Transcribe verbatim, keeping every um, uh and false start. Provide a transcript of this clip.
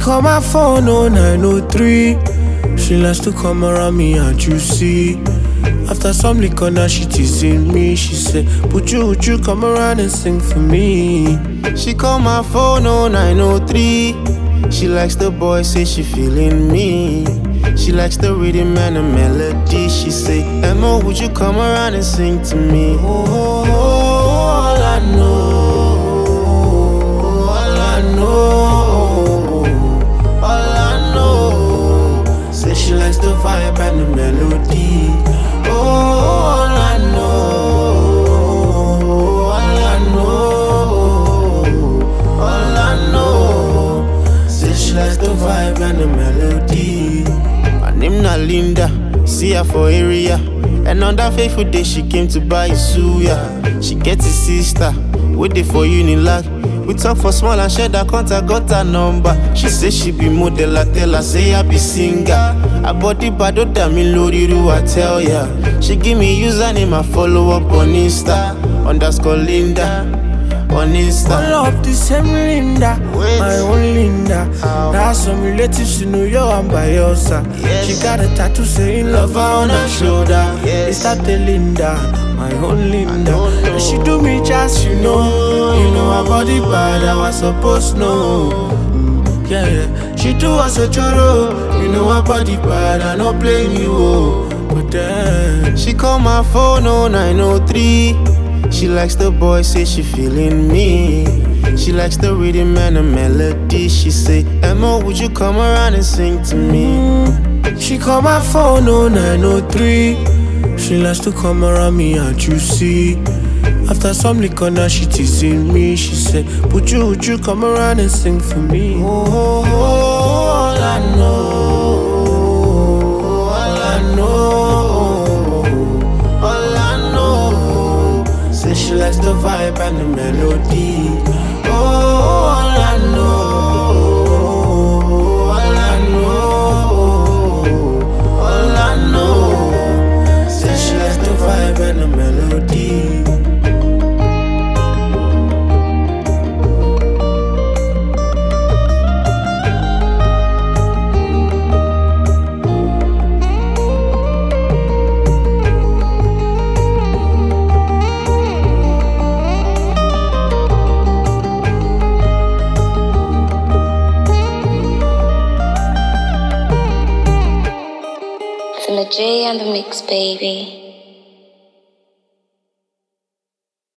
call my phone oh nine oh three. She likes to come around me and you see. After some liquor now she teasing me. She said, would you, would you come around and sing for me? She call my phone oh nine oh three. She likes the boy, say she feeling me. She likes the rhythm and the melody. She say, Emma, would you come around and sing to me? Oh, oh, oh, all I know, all I know, all I know. Say she likes the vibe and the melody. Oh, all I know, all I know, all I know. Say she likes the vibe and the melody. Her name na Linda, see her for area. And on that fateful day she came to buy a suya. She get a sister, waiting for Unilag. We talk for small and share that contact, got her number. She say she be model, I tell her say I be singer. Her body bad, oh damn me loriru, I tell ya. She give me username, I follow up on Insta. Underscore Linda, on Insta. All of the same Linda, Wait. my own Linda. How? Now some relatives in New York and by your side. Yes. She got a tattoo saying love her on her shoulder. Yes. Is that the Linda, my own Linda? don't know. And she do me just, you know. You know her body bad, I was supposed to know. Mm, yeah, yeah. She do us a choro. You know her body bad, I no blame you. Oh. But then She call my phone oh nine oh three. She likes the boy, say she feeling me. She likes the rhythm and the melody. She say, Emma, would you come around and sing to me? she call my phone oh nine oh three. She likes to come around me and you see. After some liquor now she teasing me. She said, would you, would you come around and sing for me? Oh, oh, oh, all I know, all I know, all I know. Say she likes the vibe and the melody. Oh, all I know, all I know, all I know. Say she likes the vibe and the melody. From the J and the mix, baby.